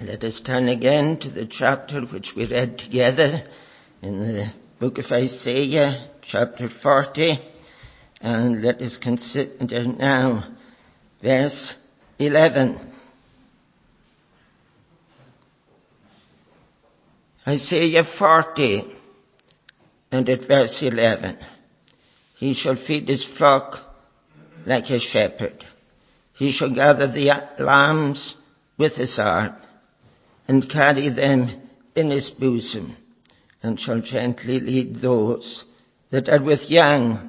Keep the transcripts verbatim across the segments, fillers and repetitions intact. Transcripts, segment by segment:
Let us turn again to the chapter which we read together in the book of Isaiah, chapter forty, and let us consider now verse eleven. Isaiah forty and at verse eleven. He shall feed his flock like a shepherd. He shall gather the lambs with his arm and carry them in his bosom, and shall gently lead those that are with young.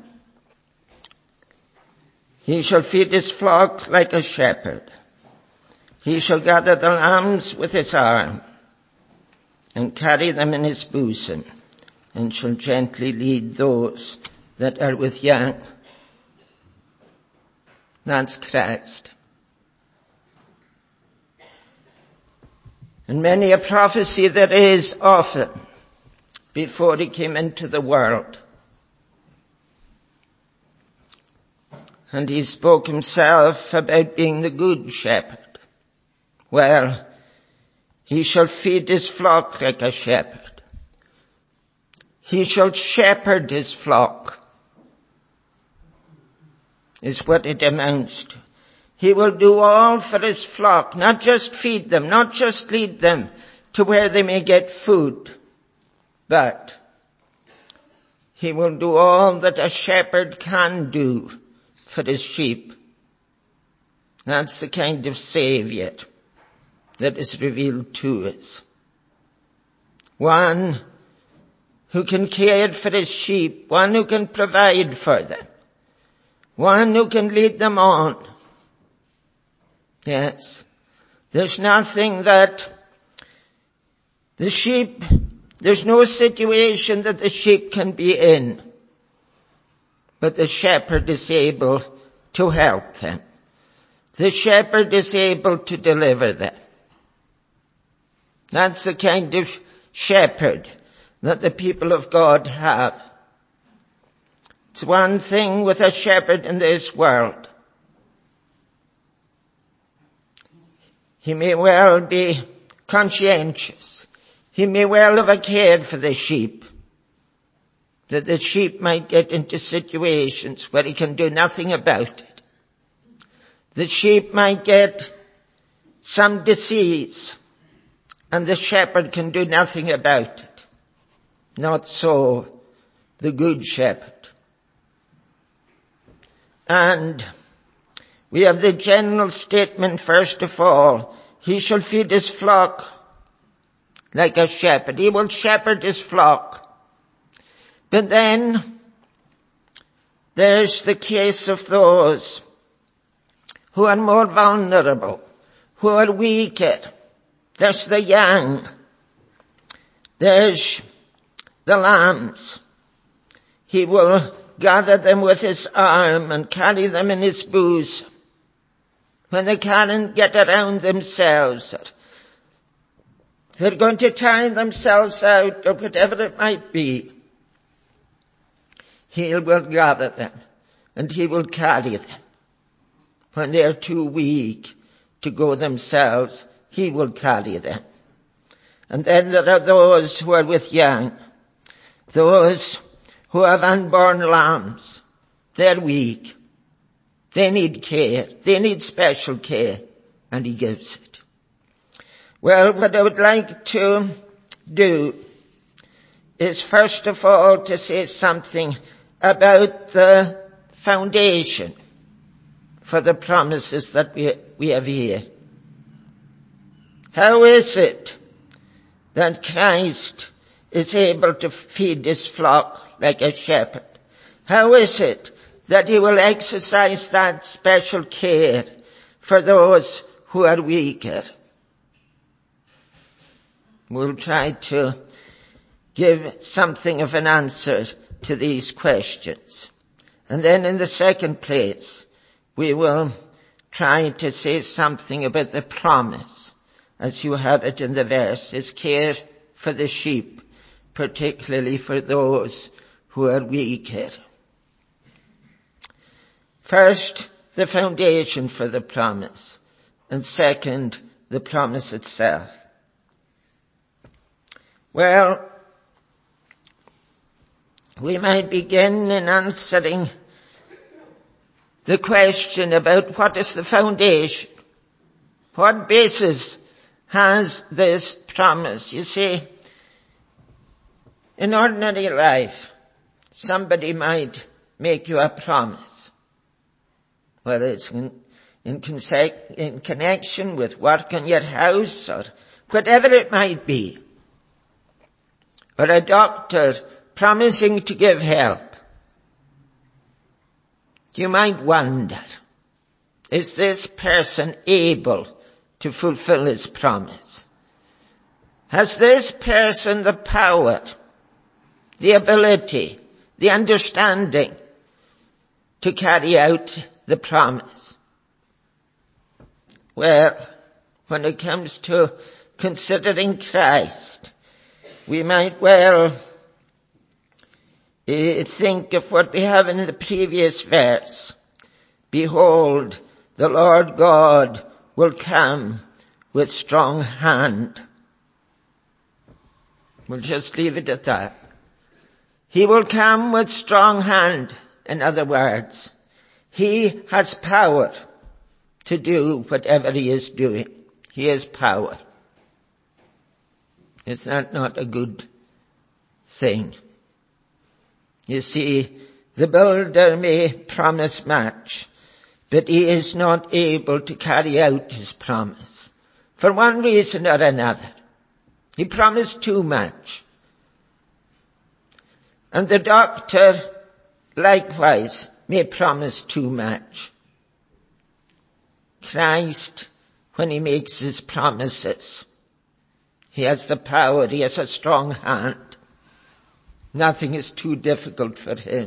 He shall feed his flock like a shepherd. He shall gather the lambs with his arm and carry them in his bosom, and shall gently lead those that are with young. That's Christ. And many a prophecy there is often before he came into the world. And he spoke himself about being the good shepherd. Well, he shall feed his flock like a shepherd. He shall shepherd his flock, is what it amounts to. He will do all for his flock, not just feed them, not just lead them to where they may get food, but he will do all that a shepherd can do for his sheep. That's the kind of Saviour that is revealed to us. One who can care for his sheep, one who can provide for them, one who can lead them on. Yes, there's nothing that the sheep, there's no situation that the sheep can be in, but the shepherd is able to help them. The shepherd is able to deliver them. That's the kind of shepherd that the people of God have. It's one thing with a shepherd in this world. He may well be conscientious. He may well have a care for the sheep, that the sheep might get into situations where he can do nothing about it. The sheep might get some disease, and the shepherd can do nothing about it. Not so the good shepherd. And we have the general statement, first of all, he shall feed his flock like a shepherd. He will shepherd his flock. But then there's the case of those who are more vulnerable, who are weaker. There's the young. There's the lambs. He will gather them with his arm and carry them in his bosom. When they can't get around themselves, or they're going to tire themselves out, or whatever it might be, he will gather them and he will carry them. When they're too weak to go themselves, he will carry them. And then there are those who are with young, those who have unborn lambs. They're weak. They need care. They need special care. And he gives it. Well, what I would like to do is first of all to say something about the foundation for the promises that we, we have here. How is it that Christ is able to feed his flock like a shepherd? How is it that he will exercise that special care for those who are weaker? We'll try to give something of an answer to these questions. And then in the second place, we will try to say something about the promise, as you have it in the verse, his care for the sheep, particularly for those who are weaker. First, the foundation for the promise, and second, the promise itself. Well, we might begin in answering the question about what is the foundation. What basis has this promise? You see, in ordinary life, somebody might make you a promise, whether it's in, in, conse- in connection with work on your house or whatever it might be, or a doctor promising to give help. You might wonder, is this person able to fulfill his promise? Has this person the power, the ability, the understanding to carry out the promise? Well, when it comes to considering Christ, we might well uh, think of what we have in the previous verse. Behold, the Lord God will come with strong hand. We'll just leave it at that. He will come with strong hand. In other words, he has power to do whatever he is doing. He has power. Is that not a good thing? You see, the builder may promise much, but he is not able to carry out his promise for one reason or another. He promised too much. And the doctor likewise may promise too much. Christ, when he makes his promises, he has the power, he has a strong hand. Nothing is too difficult for him.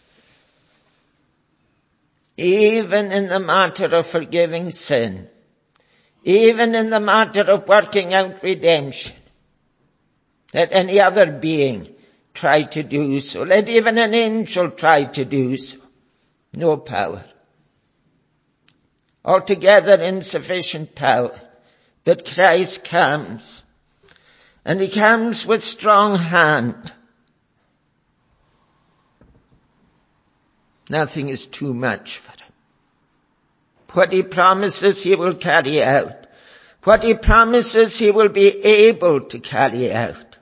Even in the matter of forgiving sin, even in the matter of working out redemption, let any other being try to do so. Let even an angel try to do so. No power. Altogether insufficient power. But Christ comes, and he comes with strong hand. Nothing is too much for him. What he promises he will carry out. What he promises he will be able to carry out.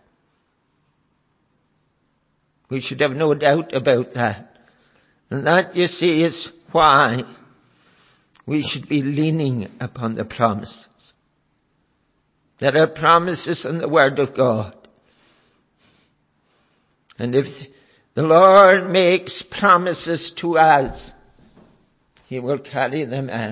We should have no doubt about that. And that, you see, is why we should be leaning upon the promises. There are promises in the Word of God. And if the Lord makes promises to us, he will carry them out.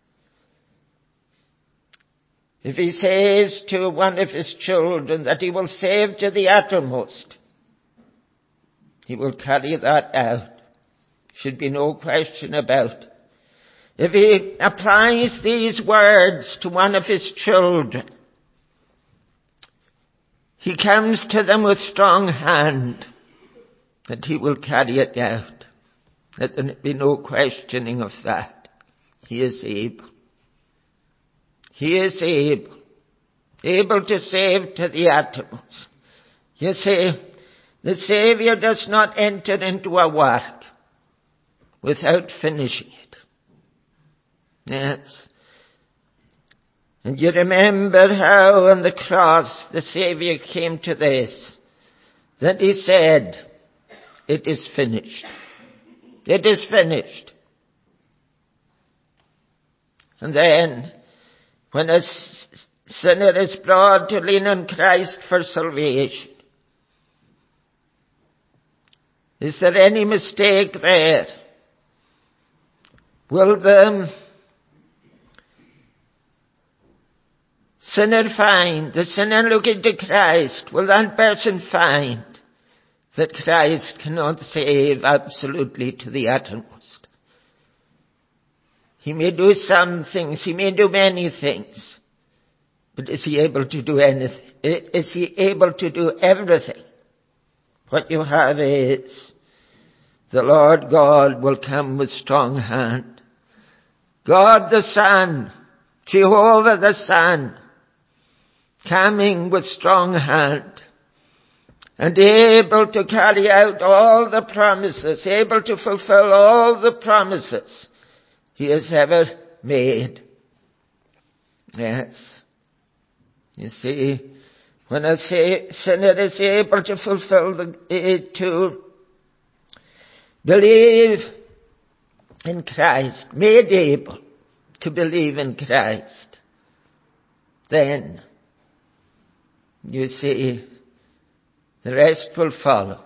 If he says to one of his children that he will save to the uttermost, he will carry that out. Should be no question about it. If he applies these words to one of his children, he comes to them with strong hand, that he will carry it out. Let there be no questioning of that. He is able. He is able. Able to save to the uttermost. You see, the Savior does not enter into a work without finishing it. Yes. And you remember how on the cross the Savior came to this, that he said, it is finished. It is finished. And then, when a sinner is brought to lean on Christ for salvation, is there any mistake there? Will the sinner find, the sinner looking to Christ, will that person find that Christ cannot save absolutely to the uttermost? He may do some things, he may do many things, but is he able to do anything? Is he able to do everything? What you have is, the Lord God will come with strong hand. God the Son, Jehovah the Son, coming with strong hand. and able to carry out all the promises, able to fulfill all the promises he has ever made. Yes. You see, when a sinner is able to fulfill the, to believe in Christ, made able to believe in Christ, then, you see, the rest will follow.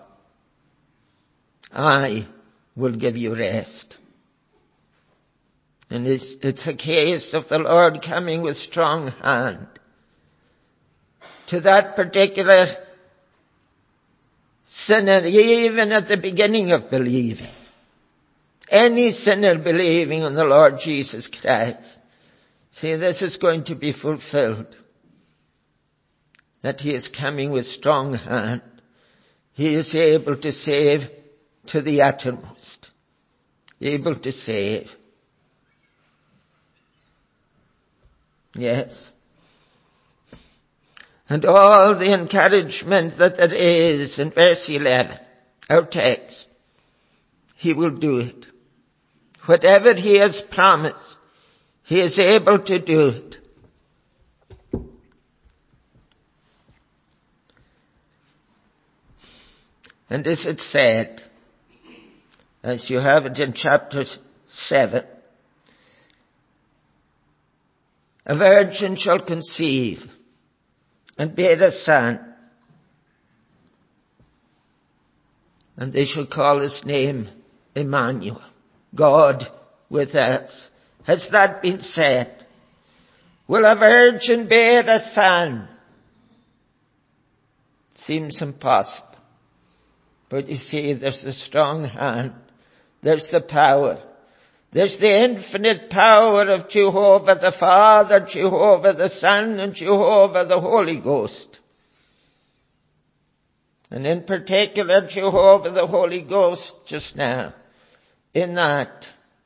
I will give you rest. And it's, it's a case of the Lord coming with strong hand to that particular sinner, even at the beginning of believing. Any sinner believing in the Lord Jesus Christ. See, this is going to be fulfilled. That he is coming with strong hand. He is able to save to the uttermost. Able to save. Yes. And all the encouragement that there is in verse eleven, our text, he will do it. Whatever he has promised, he is able to do it. And this it said, as you have it in chapter seven, a virgin shall conceive and bear a son, and they shall call his name Emmanuel, God with us. Has that been said? Will a virgin bear a son? Seems impossible. But you see, there's the strong hand. There's the power. There's the infinite power of Jehovah the Father, Jehovah the Son, and Jehovah the Holy Ghost. And in particular, Jehovah the Holy Ghost just now. In that,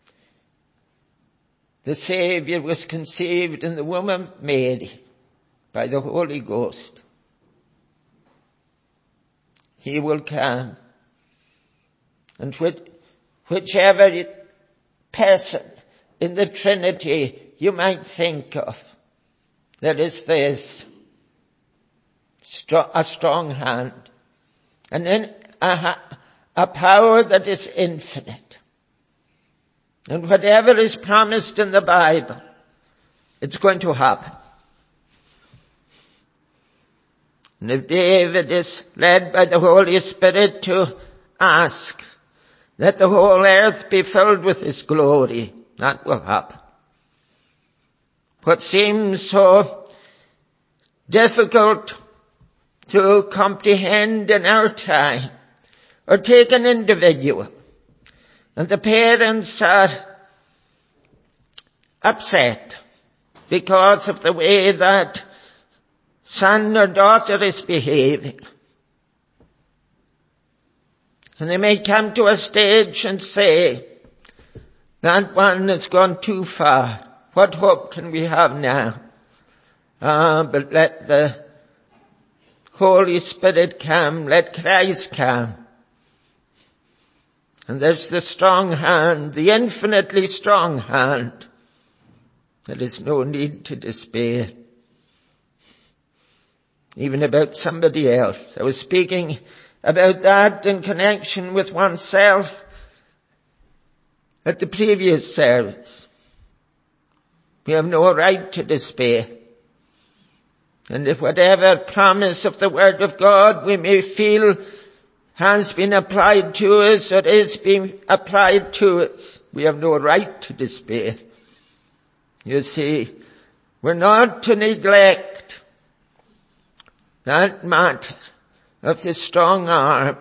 the Savior was conceived in the womb of Mary by the Holy Ghost. He will come. And which, whichever person in the Trinity you might think of, there is this, a strong hand. And then a, a power that is infinite. And whatever is promised in the Bible, it's going to happen. And if David is led by the Holy Spirit to ask that the whole earth be filled with his glory, that will happen. What seems so difficult to comprehend in our time, or take an individual, and the parents are upset because of the way that son or daughter is behaving. And they may come to a stage and say, that one has gone too far. What hope can we have now? Ah, but let the Holy Spirit come. Let Christ come. And there's the strong hand, the infinitely strong hand. There is no need to despair. Even about somebody else. I was speaking about that in connection with oneself at the previous service. We have no right to despair. And if whatever promise of the Word of God we may feel has been applied to us or is being applied to us, we have no right to despair. You see, we're not to neglect that matter of the strong arm.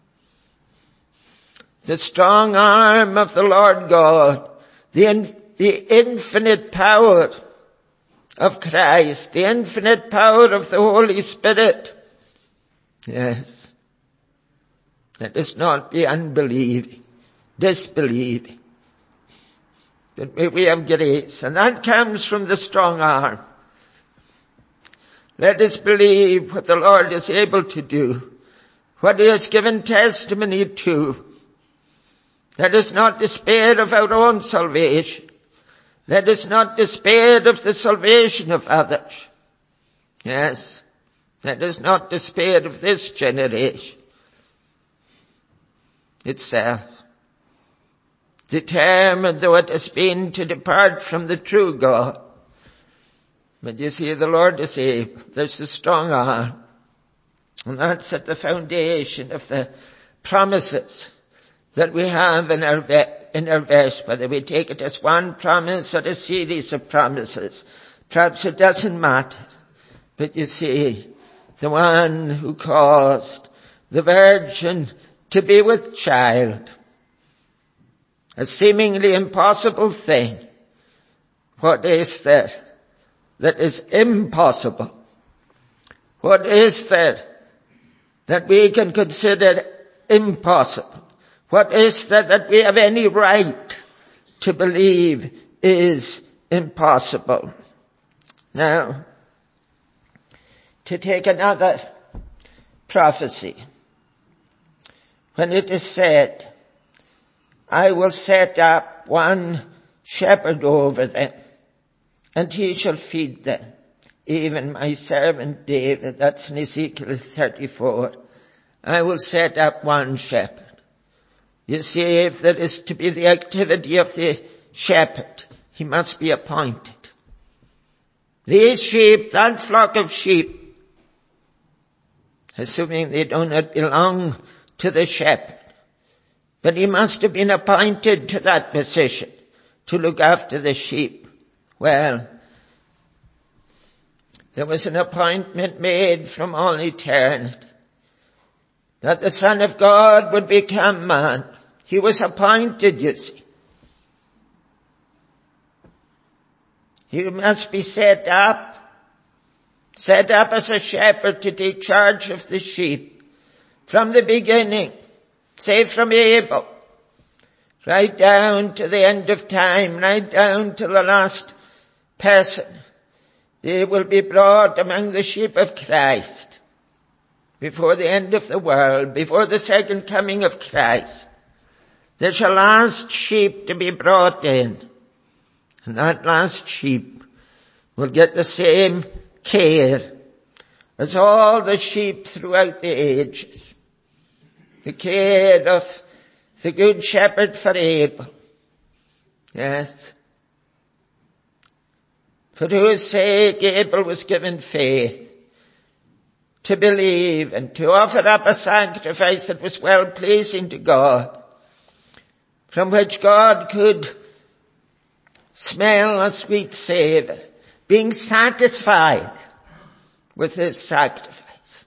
The strong arm of the Lord God. The, in, the infinite power of Christ. The infinite power of the Holy Spirit. Yes. Let us not be unbelieving, disbelieving. But may we have grace. And that comes from the strong arm. Let us believe what the Lord is able to do. what he has given testimony to. Let us not despair of our own salvation. Let us not despair of the salvation of others. Yes, let us not despair of this generation itself, determined though it has been to depart from the true God. But you see, the Lord is able. There's a strong arm. And that's at the foundation of the promises that we have in our, in our verse, whether we take it as one promise or a series of promises. Perhaps it doesn't matter. But you see, the one who caused the virgin to be with child, a seemingly impossible thing, what is there that is impossible? What is there that we can consider impossible? What is there that we have any right to believe is impossible? Now, to take another prophecy, when it is said, I will set up one shepherd over them, and he shall feed them, even my servant David. That's in Ezekiel thirty-four. I will set up one shepherd. You see, if there is to be the activity of the shepherd, he must be appointed. These sheep, that flock of sheep, assuming they do not belong to the shepherd, but he must have been appointed to that position to look after the sheep. Well, there was an appointment made from all eternity that the Son of God would become man. He was appointed, you see. He must be set up, set up as a shepherd to take charge of the sheep from the beginning, say from Abel, right down to the end of time, right down to the last person. He will be brought among the sheep of Christ before the end of the world, before the second coming of Christ. There's a last sheep to be brought in. And that last sheep will get the same care as all the sheep throughout the ages. The care of the good shepherd for Abel. Yes. For whose sake Abel was given faith to believe and to offer up a sacrifice that was well pleasing to God, from which God could smell a sweet savour, being satisfied with his sacrifice.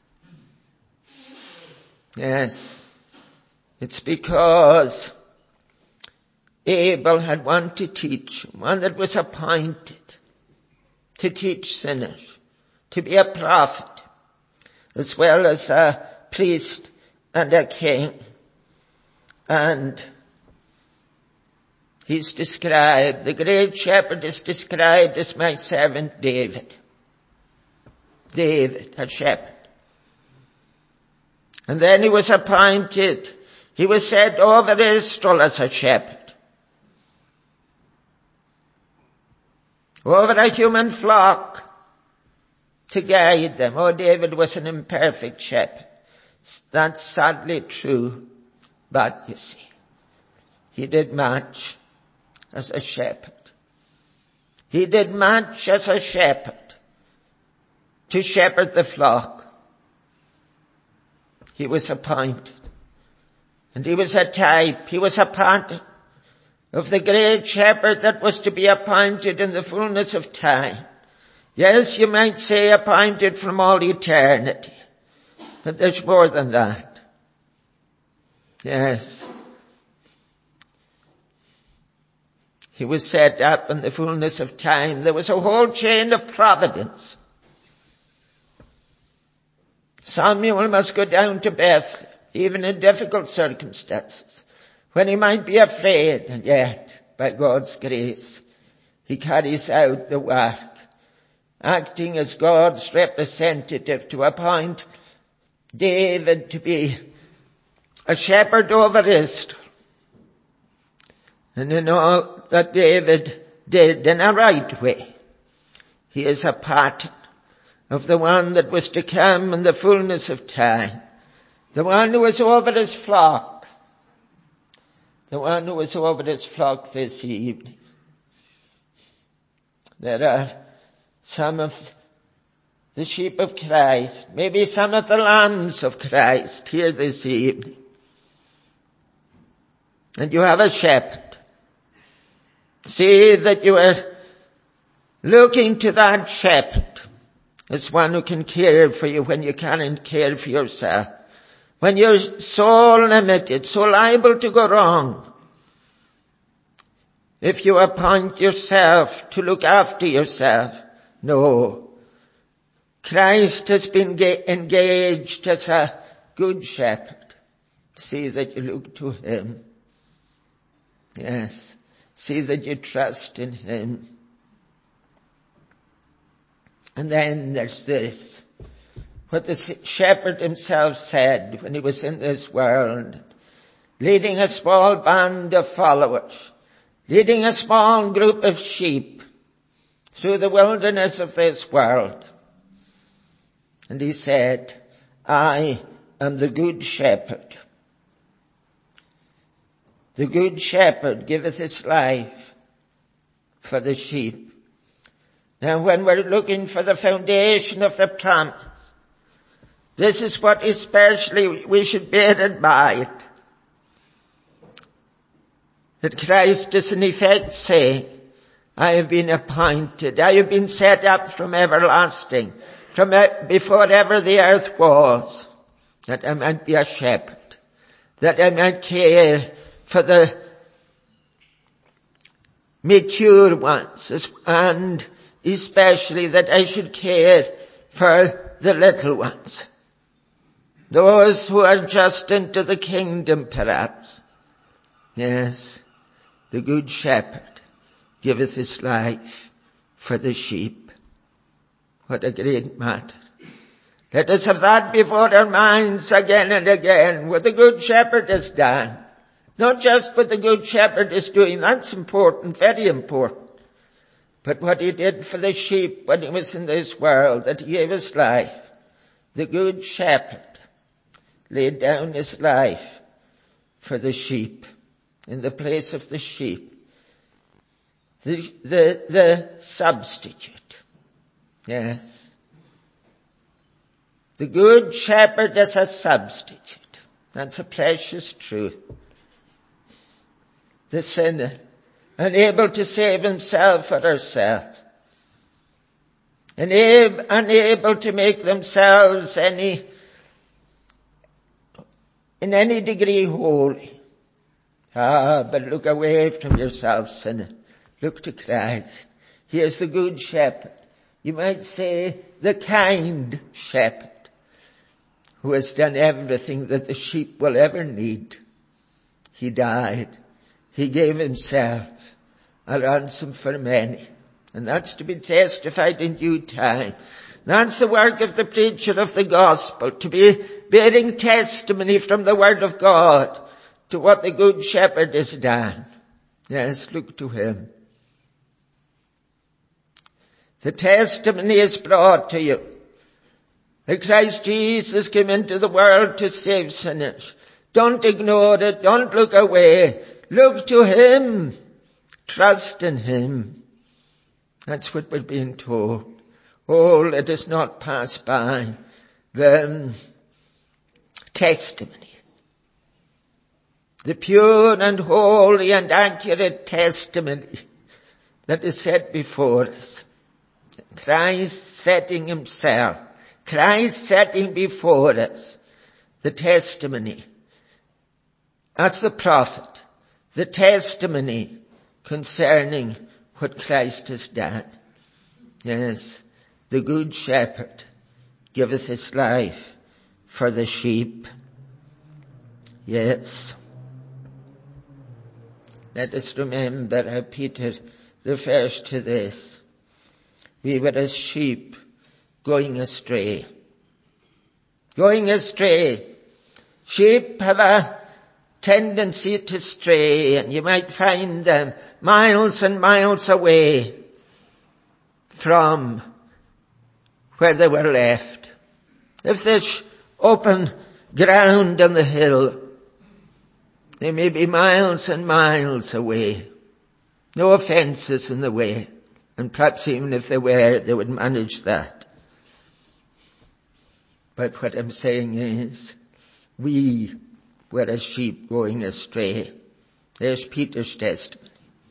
Yes, it's because Abel had one to teach, one that was appointed to teach sinners, to be a prophet, as well as a priest and a king. And he's described, the great shepherd is described as my servant David. David, a shepherd. And then he was appointed, he was set over Israel as a shepherd. Over a human flock to guide them. Oh, David was an imperfect shepherd. That's sadly true. But you see, he did much as a shepherd. He did much as a shepherd to shepherd the flock. He was appointed. And he was a type, he was a pattern of the great shepherd that was to be appointed in the fullness of time. Yes, you might say appointed from all eternity. But there's more than that. Yes. He was set up in the fullness of time. There was a whole chain of providence. Samuel must go down to Bethlehem, even in difficult circumstances, when he might be afraid, and yet, by God's grace, he carries out the work, acting as God's representative to appoint David to be a shepherd over Israel. And in all that David did in a right way, he is a pattern of the one that was to come in the fullness of time. The one who was over his flock. The one who was over his flock this evening. There are some of the sheep of Christ, maybe some of the lambs of Christ here this evening. And you have a shepherd. See that you are looking to that shepherd as one who can care for you when you can't care for yourself. When you're so limited, so liable to go wrong. If you appoint yourself to look after yourself, no. Christ has been engaged as a good shepherd. See that you look to him. Yes. See that you trust in him. And then there's this. What the shepherd himself said when he was in this world. Leading a small band of followers. Leading a small group of sheep through the wilderness of this world. And he said, I am the good shepherd. The good shepherd giveth his life for the sheep. Now when we're looking for the foundation of the promise, this is what especially we should bear in mind. That Christ is in effect saying, I have been appointed, I have been set up from everlasting, from before ever the earth was, that I might be a shepherd, that I might care for the mature ones, and especially that I should care for the little ones, those who are just into the kingdom perhaps. Yes, the good shepherd giveth his life for the sheep. What a great matter. Let us have that before our minds again and again, what the good shepherd has done. Not just what the good shepherd is doing, that's important, very important. But what he did for the sheep when he was in this world, that he gave his life. The good shepherd laid down his life for the sheep, in the place of the sheep. The, the, the substitute. Yes. The good shepherd is a substitute. That's a precious truth. The sinner, unable to save himself or herself, unable, unable to make themselves any, in any degree holy. Ah, but look away from yourself, sinner. Look to Christ. He is the good shepherd. You might say the kind shepherd who has done everything that the sheep will ever need. He died. He gave himself a ransom for many. And that's to be testified in due time. That's the work of the preacher of the gospel, to be bearing testimony from the word of God to what the good shepherd has done. Yes, look to him. The testimony is brought to you that Christ Jesus came into the world to save sinners. Don't ignore it. Don't look away. Look to him. Trust in him. That's what we're being told. Oh, let us not pass by the testimony. The pure and holy and accurate testimony that is set before us. Christ setting himself, Christ setting before us the testimony as the prophet, the testimony concerning what Christ has done. Yes, the good shepherd giveth his life for the sheep. Yes. Let us remember how Peter refers to this. We were as sheep going astray. going astray. Sheep have a tendency to stray, and you might find them miles and miles away from where they were left. If there's open ground on the hill, they may be miles and miles away. No fences in the way. And perhaps even if they were, they would manage that. But what I'm saying is, we were as sheep going astray. There's Peter's testimony.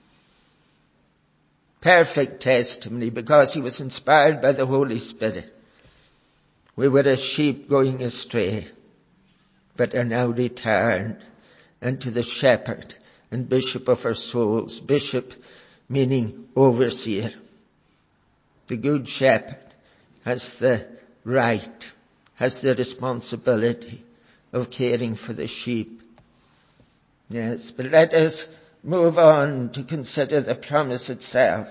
Perfect testimony, because he was inspired by the Holy Spirit. We were as sheep going astray, but are now returned unto the shepherd and bishop of our souls. Bishop meaning overseer. The good shepherd has the right, has the responsibility of caring for the sheep. Yes, but let us move on to consider the promise itself.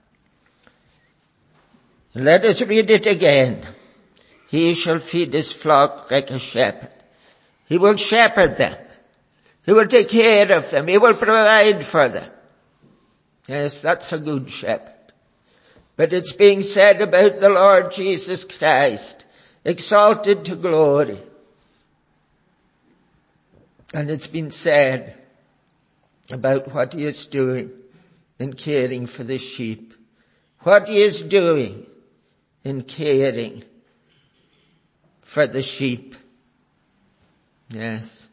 Let us read it again. He shall feed his flock like a shepherd. He will shepherd them. He will take care of them. He will provide for them. Yes, that's a good shepherd. But it's being said about the Lord Jesus Christ, exalted to glory. And it's been said about what he is doing in caring for the sheep. What he is doing in caring for the sheep. Yes.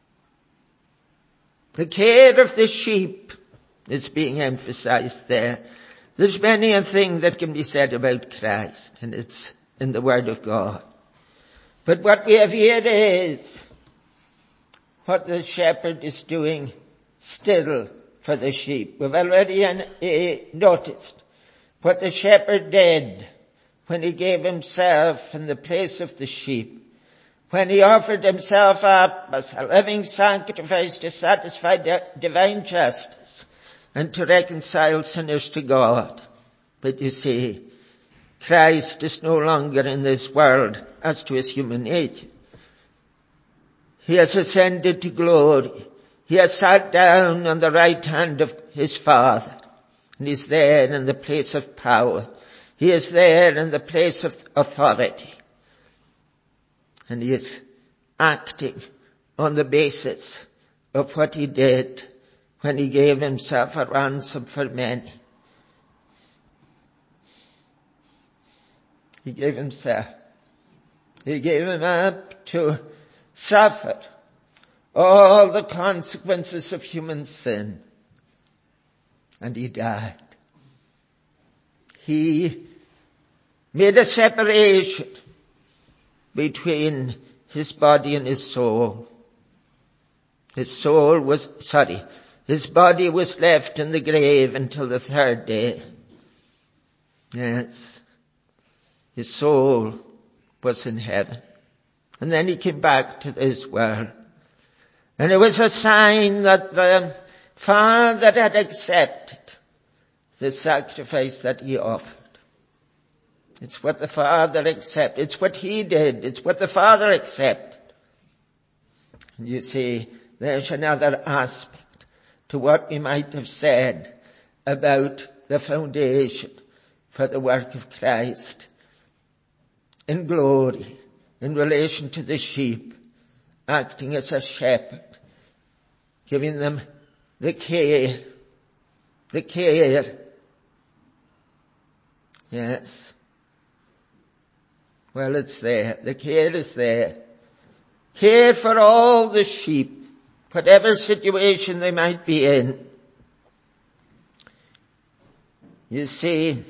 The care of the sheep is being emphasized there. There's many a thing that can be said about Christ, and it's in the Word of God. But what we have here is what the shepherd is doing still for the sheep. We've already uh, noticed what the shepherd did when he gave himself in the place of the sheep, when he offered himself up as a living sacrifice to satisfy divine justice and to reconcile sinners to God. But you see, Christ is no longer in this world as to his human nature. He has ascended to glory. He has sat down on the right hand of his Father. And he's there in the place of power. He is there in the place of authority. And he is acting on the basis of what he did when he gave himself a ransom for many. He gave himself. He gave him up to suffer all the consequences of human sin. And he died. He made a separation between his body and his soul. His soul was, sorry, his body was left in the grave until the third day. Yes. His soul was in heaven. And then he came back to this world. And it was a sign that the Father had accepted the sacrifice that he offered. It's what the Father accepted. It's what he did. It's what the Father accepted. And you see, there's another aspect to what we might have said about the foundation for the work of Christ in glory, in relation to the sheep, acting as a shepherd, giving them the care, the care. Yes. Well, it's there. The care is there. Care for all the sheep, whatever situation they might be in. You see,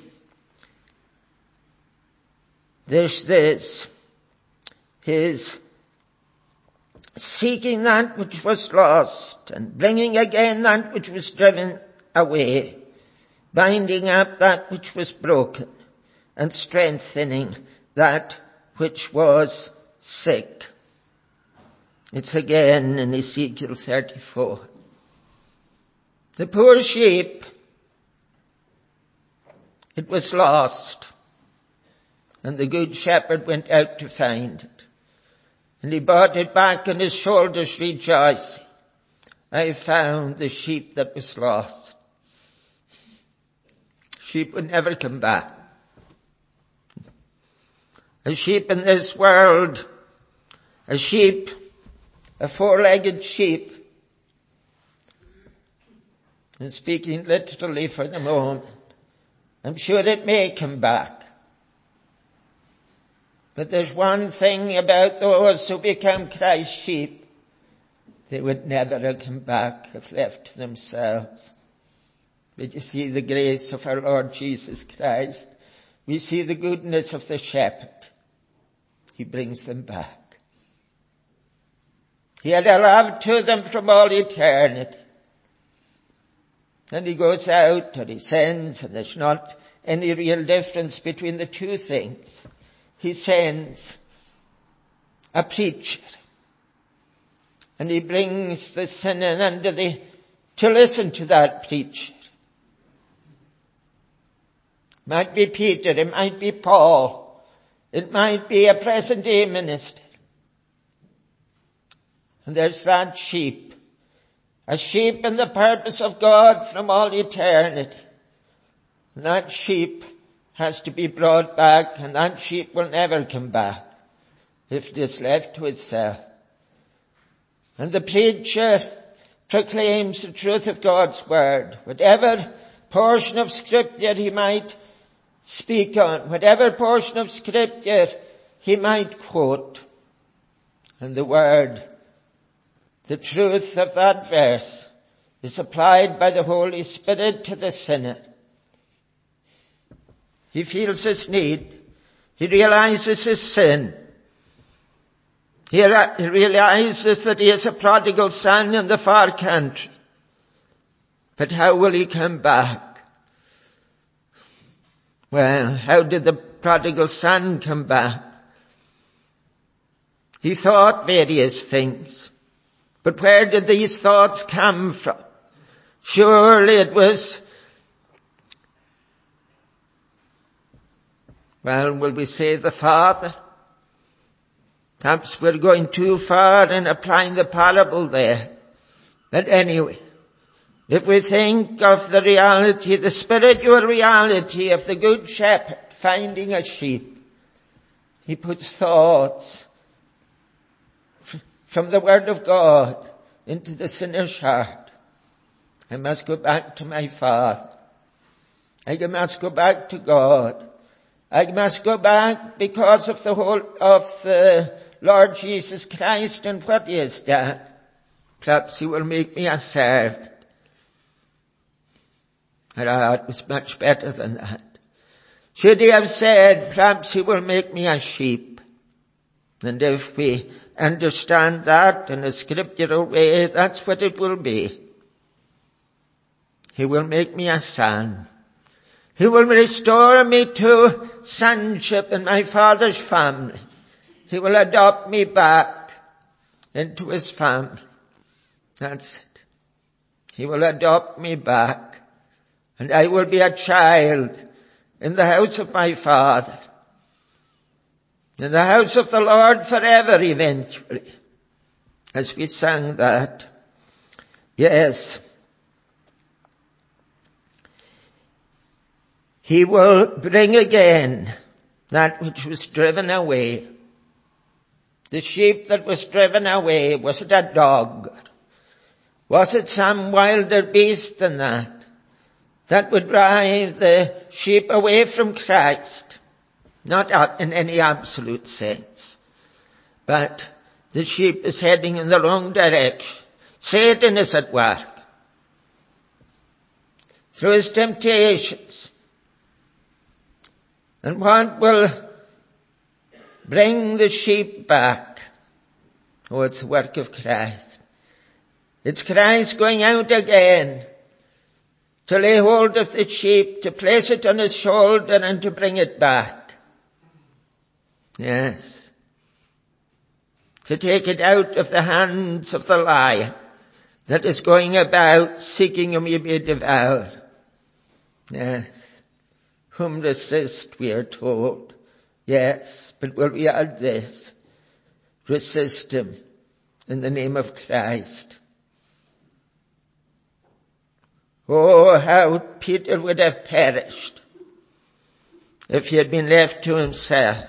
there's this, his seeking that which was lost and bringing again that which was driven away, binding up that which was broken and strengthening that which was sick. It's again in Ezekiel thirty-four. The poor sheep, it was lost, and the good shepherd went out to find it. And he brought it back on his shoulders rejoicing. I found the sheep that was lost. Sheep would never come back. A sheep in this world, a sheep, a four-legged sheep, and speaking literally for the moment, I'm sure it may come back. But there's one thing about those who become Christ's sheep. They would never have come back if left to themselves. But you see the grace of our Lord Jesus Christ. We see the goodness of the shepherd. He brings them back. He had a love to them from all eternity. And he goes out or he sends, and there's not any real difference between the two things. He sends a preacher. And he brings the sinner under the, to listen to that preacher. It might be Peter, it might be Paul, it might be a present day minister. And there's that sheep. A sheep in the purpose of God from all eternity. And that sheep has to be brought back, and that sheep will never come back if it is left to itself. And the preacher proclaims the truth of God's word. Whatever portion of scripture he might speak on, whatever portion of scripture he might quote. And the word, the truth of that verse, is applied by the Holy Spirit to the sinner. He feels his need. He realizes his sin. He realizes that he is a prodigal son in the far country. But how will he come back? Well, how did the prodigal son come back? He thought various things. But where did these thoughts come from? Surely it was, well, will we say the father? Perhaps we're going too far in applying the parable there. But anyway, if we think of the reality, the spiritual reality of the good shepherd finding a sheep, he puts thoughts from the word of God into the sinner's heart. I must go back to my Father. I must go back to God. I must go back because of the whole of the Lord Jesus Christ and what he has done. Perhaps he will make me a servant. Ah, it was much better than that. Should he have said, perhaps he will make me a sheep. And if we understand that in a scriptural way, that's what it will be. He will make me a son. He will restore me to sonship in my Father's family. He will adopt me back into his family. That's it. He will adopt me back. And I will be a child in the house of my Father. In the house of the Lord forever eventually. As we sang that. Yes. He will bring again that which was driven away. The sheep that was driven away, was it a dog? Was it some wilder beast than that? That would drive the sheep away from Christ. Not in any absolute sense. But the sheep is heading in the wrong direction. Satan is at work. Through his temptations. And what will bring the sheep back? Oh, it's the work of Christ. It's Christ going out again to lay hold of the sheep, to place it on his shoulder and to bring it back. Yes. To take it out of the hands of the lion that is going about seeking whom he may devour. Yes. Whom resist, we are told. Yes, but will we add this? resist him in the name of Christ. Oh, how Peter would have perished if he had been left to himself.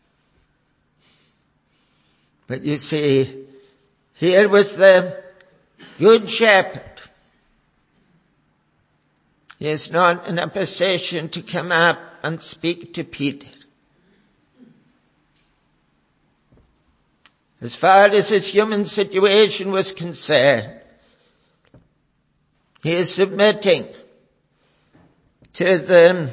But you see, here was the good shepherd. He is not in a position to come up and speak to Peter. As far as his human situation was concerned, he is submitting to the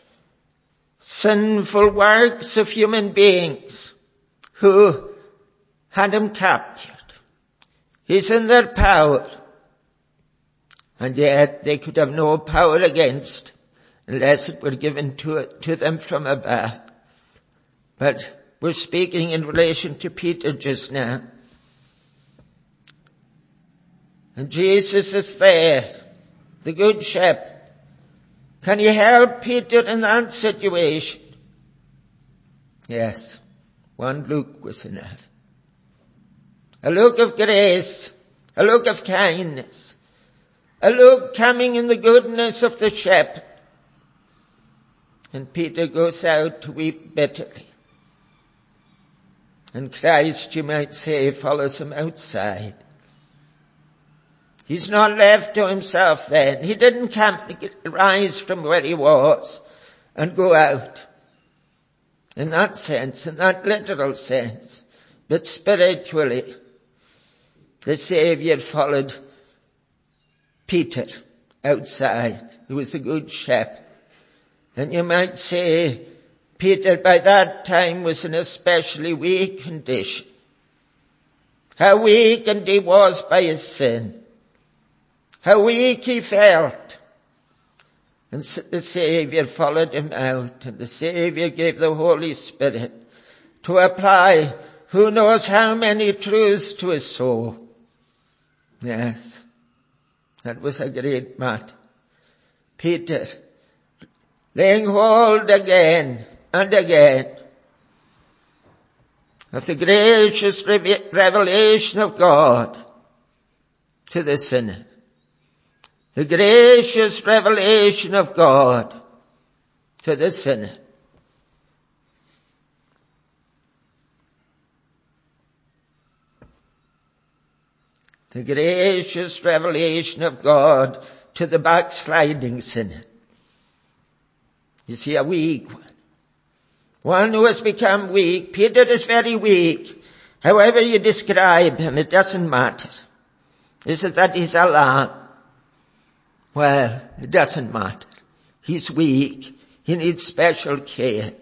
sinful works of human beings who had him captured. He's in their power. And yet they could have no power against unless it were given to, to them from above. But we're speaking in relation to Peter just now. And Jesus is there, the good shepherd. Can you help Peter in that situation? Yes, one look was enough. A look of grace, a look of kindness, a look coming in the goodness of the shepherd. And Peter goes out to weep bitterly. And Christ, you might say, follows him outside. He's not left to himself then. He didn't come, rise from where he was and go out. In that sense, in that literal sense. But spiritually, the Saviour followed Peter outside, who was the good shepherd. And you might say, Peter by that time was in a especially weak condition. How weakened he was by his sin. How weak he felt. And the Saviour followed him out, and the Saviour gave the Holy Spirit to apply who knows how many truths to his soul. Yes, that was a great matter. Peter, laying hold again and again of the gracious revelation of God to the sinner. The gracious revelation of God to the sinner. The gracious revelation of God to the backsliding sinner. You see, a weak one. One who has become weak. Peter is very weak. However you describe him, it doesn't matter. Is it that he's a lamb? Well, it doesn't matter. He's weak. He needs special care.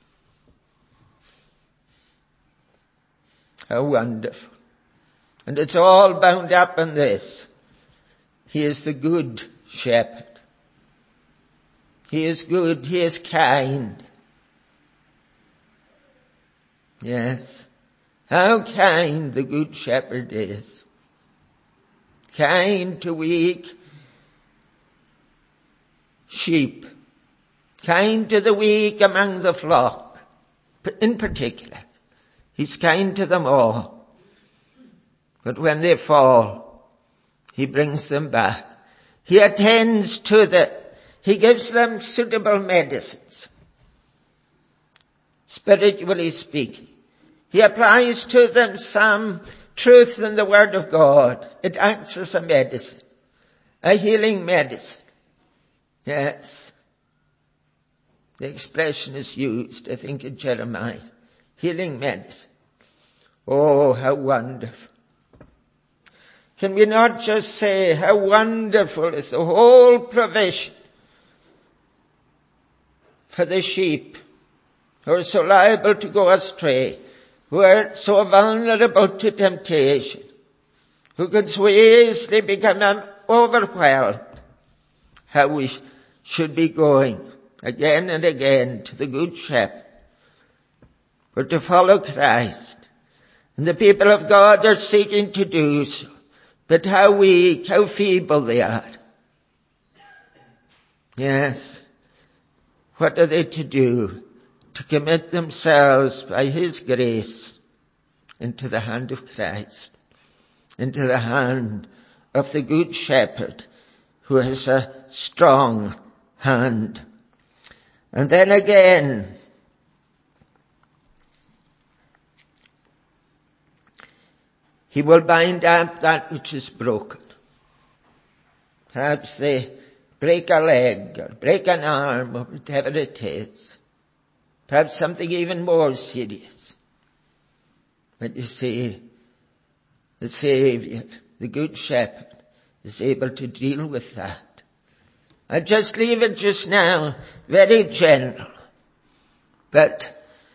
How wonderful. And it's all bound up in this. He is the good shepherd. He is good. He is kind. Yes. How kind the good shepherd is. Kind to weak sheep. Kind to the weak among the flock. In particular. He's kind to them all. But when they fall, he brings them back. He attends to the, he gives them suitable medicines. Spiritually speaking. He applies to them some truth in the Word of God. It acts as a medicine. A healing medicine. Yes. The expression is used, I think, in Jeremiah. Healing medicine. Oh, how wonderful. Can we not just say how wonderful is the whole provision for the sheep who are so liable to go astray, who are so vulnerable to temptation, who can so easily become overwhelmed. How we should be going again and again to the good shepherd, for to follow Christ. And the people of God are seeking to do so. But how weak, how feeble they are. Yes. What are they to do? To commit themselves by His grace into the hand of Christ, into the hand of the Good Shepherd, who has a strong hand. And then again, he will bind up that which is broken. Perhaps they break a leg or break an arm or whatever it is. Perhaps something even more serious. But you see, the Savior, the Good Shepherd, is able to deal with that. I'll just leave it just now very general. But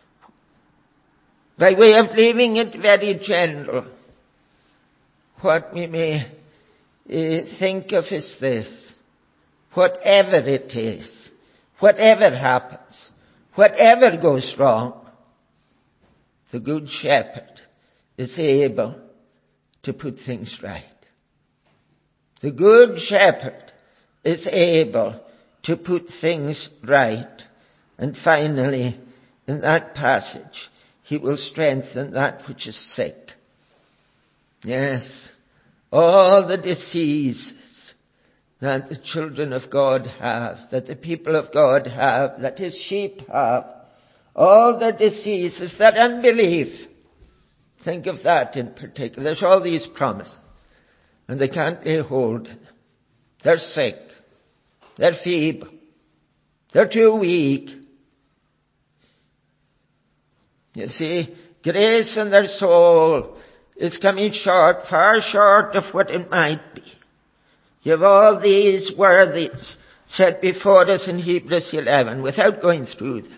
by way of leaving it very general, what we may uh, think of is this: whatever it is, whatever happens, whatever goes wrong, the Good Shepherd is able to put things right. The Good Shepherd is able to put things right. And finally, in that passage, he will strengthen that which is sick. Yes, all the diseases that the children of God have, that the people of God have, that his sheep have, all the diseases, that unbelief. Think of that in particular. There's all these promises, and they can't lay hold of them. They're sick. They're feeble. They're too weak. You see, grace in their soul is coming short, far short of what it might be. You have all these worthies set before us in Hebrews eleven without going through them.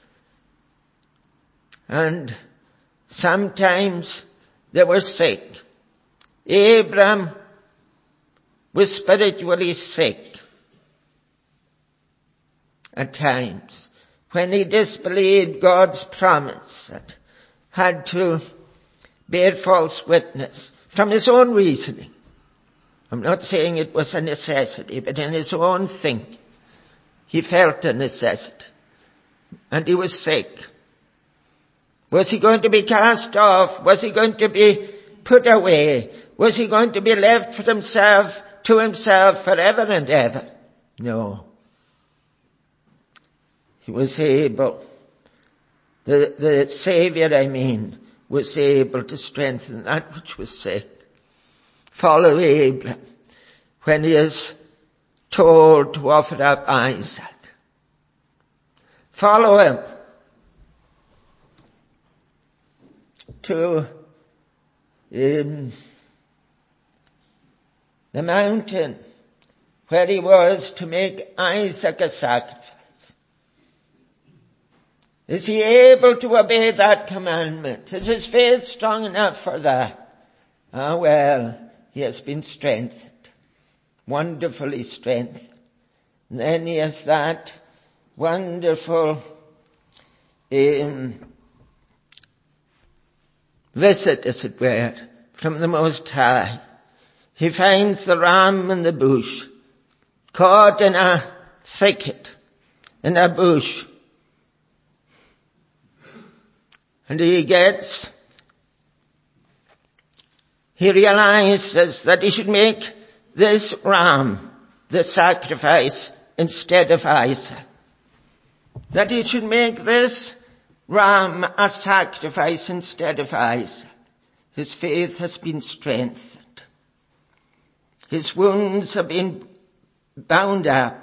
And sometimes they were sick. Abraham was spiritually sick at times when he disbelieved God's promise and had to bear false witness from his own reasoning. I'm not saying it was a necessity, but in his own thinking, he felt a necessity. And he was sick. Was he going to be cast off? Was he going to be put away? Was he going to be left for himself, to himself forever and ever? No. He was able, the, the Savior, I mean, was able to strengthen that which was sick. Follow Abraham when he is told to offer up Isaac. Follow him to um, the mountain where he was to make Isaac a sacrifice. Is he able to obey that commandment? Is his faith strong enough for that? Ah, well, he has been strengthened, wonderfully strengthened. And then he has that wonderful um, visit, as it were, from the Most High. He finds the ram in the bush, caught in a thicket, in a bush. And he gets, he realizes that he should make this ram the sacrifice instead of Isaac. That he should make this ram a sacrifice instead of Isaac. His faith has been strengthened. His wounds have been bound up.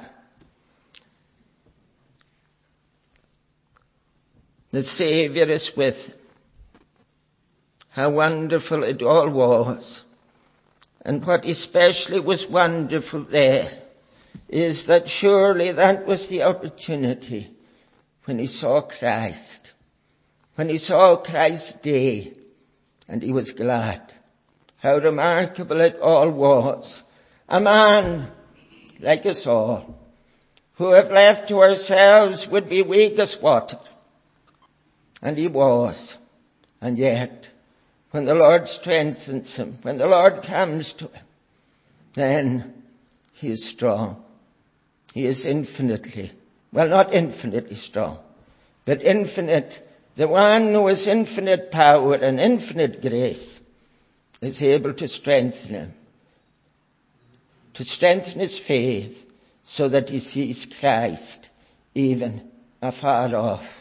The Savior is with him. How wonderful it all was. And what especially was wonderful there is that surely that was the opportunity when he saw Christ. When he saw Christ's day, and he was glad. How remarkable it all was. A man like us all, who if left to ourselves would be weak as water. And he was. And yet, when the Lord strengthens him, when the Lord comes to him, then he is strong. He is infinitely, well, not infinitely strong, but infinite the one who has infinite power and infinite grace, is able to strengthen him, to strengthen his faith, so that he sees Christ even afar off.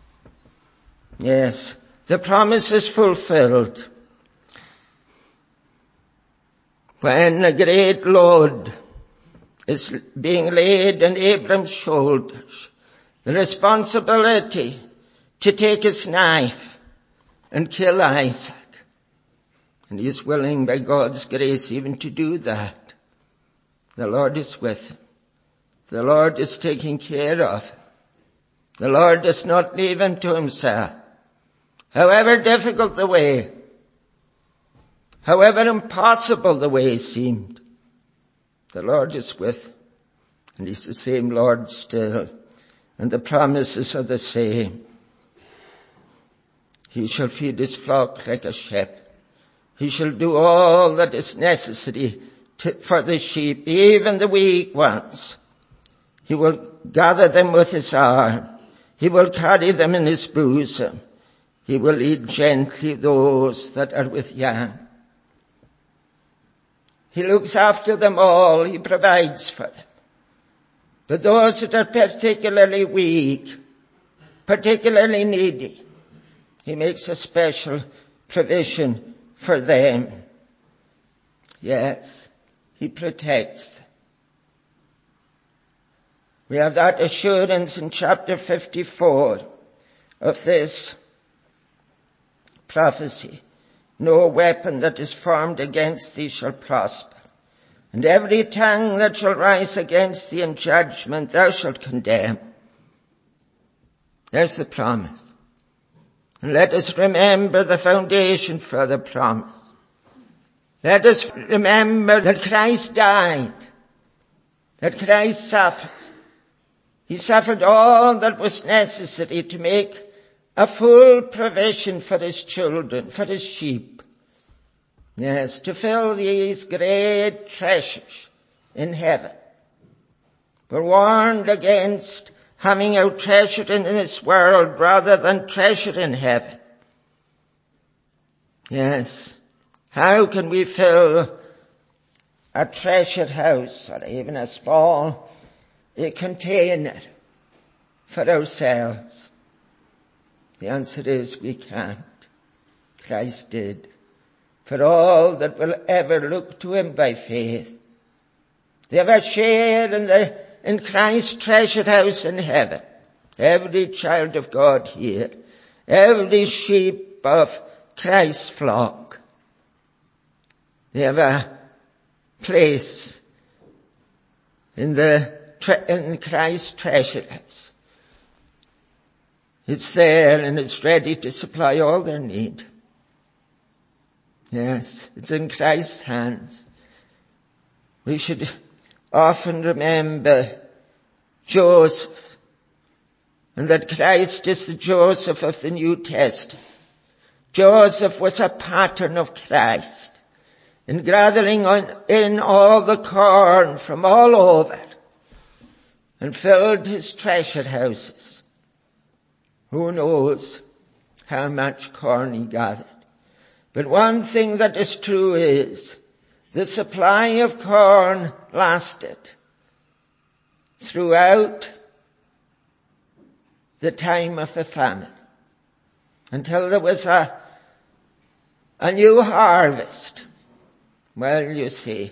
Yes, the promise is fulfilled. When a great load is being laid on Abram's shoulders, the responsibility to take his knife and kill Isaac. And he is willing by God's grace even to do that. The Lord is with him. The Lord is taking care of him. The Lord does not leave him to himself. However difficult the way, however impossible the way seemed, the Lord is with him. And he's the same Lord still. And the promises are the same. He shall feed his flock like a shepherd. He shall do all that is necessary to, for the sheep, even the weak ones. He will gather them with his arm. He will carry them in his bosom. He will lead gently those that are with young. He looks after them all. He provides for them. But those that are particularly weak, particularly needy, he makes a special provision for them. Yes, he protects them. We have that assurance in chapter fifty-four of this prophecy. No weapon that is formed against thee shall prosper, and every tongue that shall rise against thee in judgment thou shalt condemn. There's the promise. And let us remember the foundation for the promise. Let us remember that Christ died, that Christ suffered. He suffered all that was necessary to make a full provision for his children, for his sheep. Yes, to fill these great treasures in heaven. We're warned against having our treasure in this world rather than treasure in heaven. Yes, how can we fill a treasured house or even a small a container for ourselves? The answer is we can't. Christ did. For all that will ever look to him by faith, they have a share in the in Christ's treasured house in heaven. Every child of God here, every sheep of Christ's flock, they have a place in the in Christ's treasured house. It's there and it's ready to supply all their need. Yes, it's in Christ's hands. We should often remember Joseph, and that Christ is the Joseph of the New Testament. Joseph was a pattern of Christ in gathering on, in all the corn from all over and filled his treasure houses. Who knows how much corn he gathered? But one thing that is true is the supply of corn lasted throughout the time of the famine until there was a, a new harvest. Well, you see,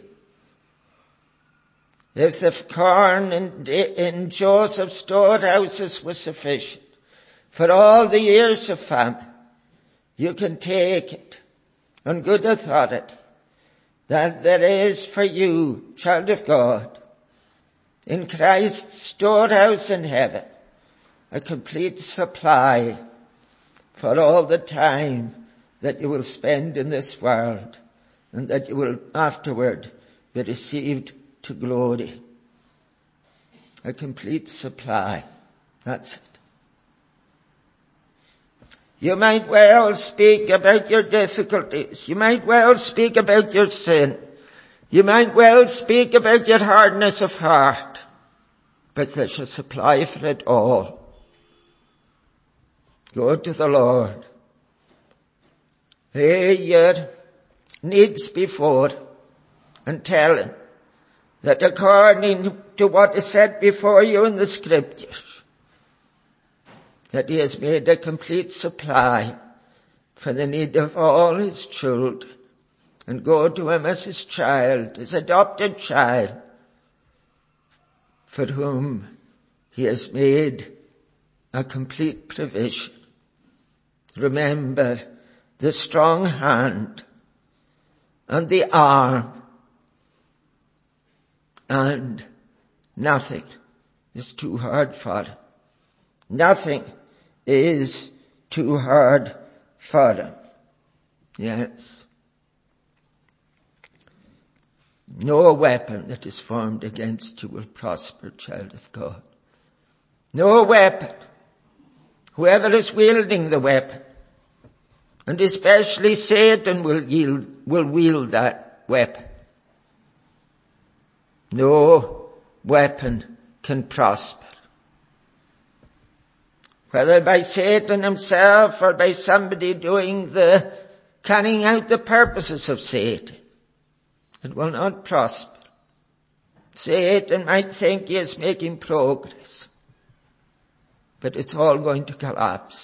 if the corn in, in Joseph's storehouses was sufficient for all the years of famine, you can take it on good authority that there is for you, child of God, in Christ's storehouse in heaven, a complete supply for all the time that you will spend in this world and that you will afterward be received to glory. A complete supply. That's it. You might well speak about your difficulties. You might well speak about your sin. You might well speak about your hardness of heart. But there's a supply for it all. Go to the Lord. Lay your needs before and tell him that according to what is said before you in the scriptures, that he has made a complete supply for the need of all his children. And go to him as his child, his adopted child, for whom he has made a complete provision. Remember the strong hand and the arm, and nothing is too hard for him. Nothing is too hard for him. Yes. No weapon that is formed against you will prosper, child of God. No weapon. Whoever is wielding the weapon, and especially Satan will yield, will wield that weapon. No weapon can prosper. Whether by Satan himself or by somebody doing the, carrying out the purposes of Satan, it will not prosper. Satan might think he is making progress, but it's all going to collapse.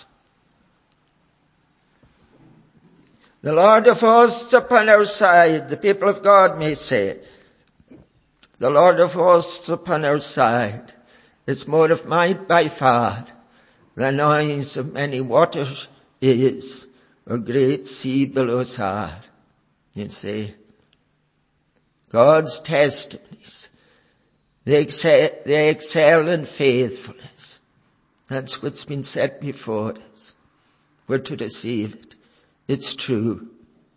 The Lord of hosts upon our side, the people of God may say, the Lord of hosts upon our side is more of might by far than noise of many waters is, or great sea billows are. You see, God's testimonies, they excel, they excel in faithfulness. That's what's been said before us. We're to receive it. It's true.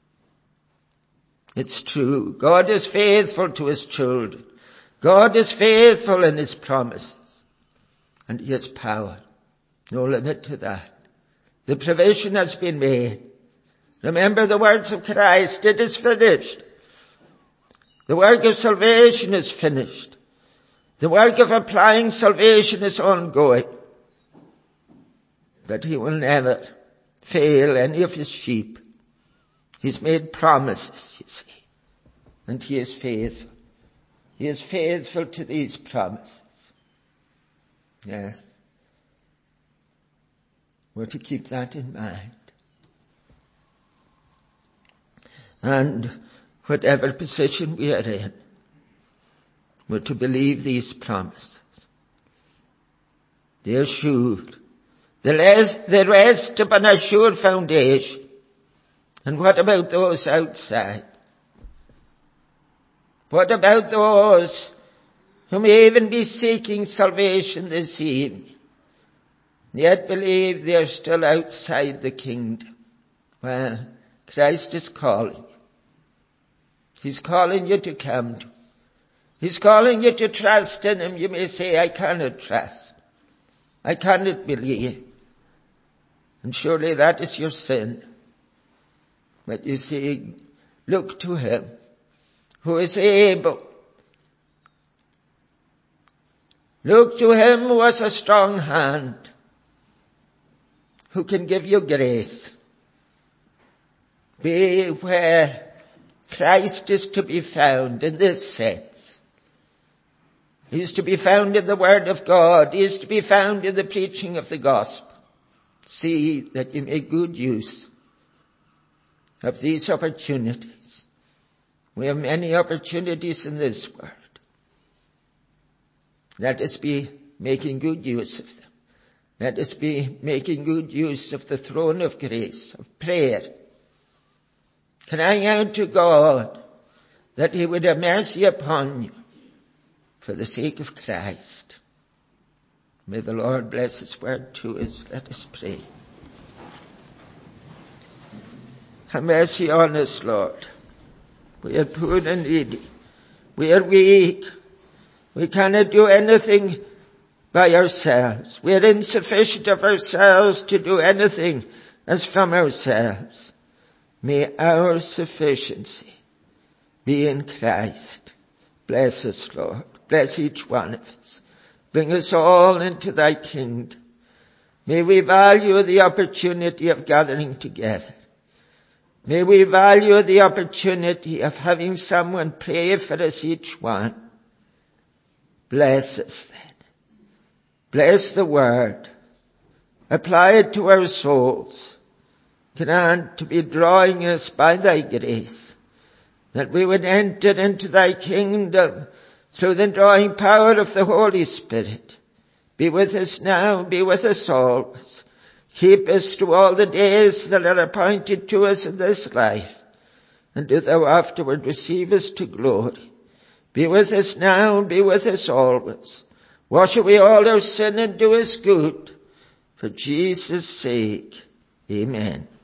It's true. God is faithful to his children. God is faithful in his promises. And he has power. No limit to that. The provision has been made. Remember the words of Christ. It is finished. The work of salvation is finished. The work of applying salvation is ongoing. But he will never fail any of his sheep. He's made promises, you see. And he is faithful. He is faithful to these promises. Yes. We're to keep that in mind. And whatever position we are in, we're to believe these promises. They are sure. The rest, the rest upon a sure foundation. And what about those outside? What about those who may even be seeking salvation this evening, yet believe they are still outside the kingdom? Well, Christ is calling you. He's calling you to come to him. He's calling you to trust in him. You may say, I cannot trust. I cannot believe. And surely that is your sin. But you see, look to him who is able. Look to him who has a strong hand, who can give you grace. Be where Christ is to be found in this sense. He is to be found in the Word of God. He is to be found in the preaching of the gospel. See that you make good use of these opportunities. We have many opportunities in this world. Let us be making good use of them. Let us be making good use of the throne of grace, of prayer. Crying out to God that he would have mercy upon you for the sake of Christ. May the Lord bless his word to us. Let us pray. Have mercy on us, Lord. We are poor and needy. We are weak. We cannot do anything by ourselves. We are insufficient of ourselves to do anything as from ourselves. May our sufficiency be in Christ. Bless us, Lord. Bless each one of us. Bring us all into thy kingdom. May we value the opportunity of gathering together. May we value the opportunity of having someone pray for us each one. Bless us then. Bless the word. Apply it to our souls. Grant to be drawing us by thy grace, that we would enter into thy kingdom through the drawing power of the Holy Spirit. Be with us now, be with us always. Keep us through all the days that are appointed to us in this life, and do thou afterward receive us to glory. Be with us now, be with us always. Wash away all our sin and do us good. For Jesus' sake, amen.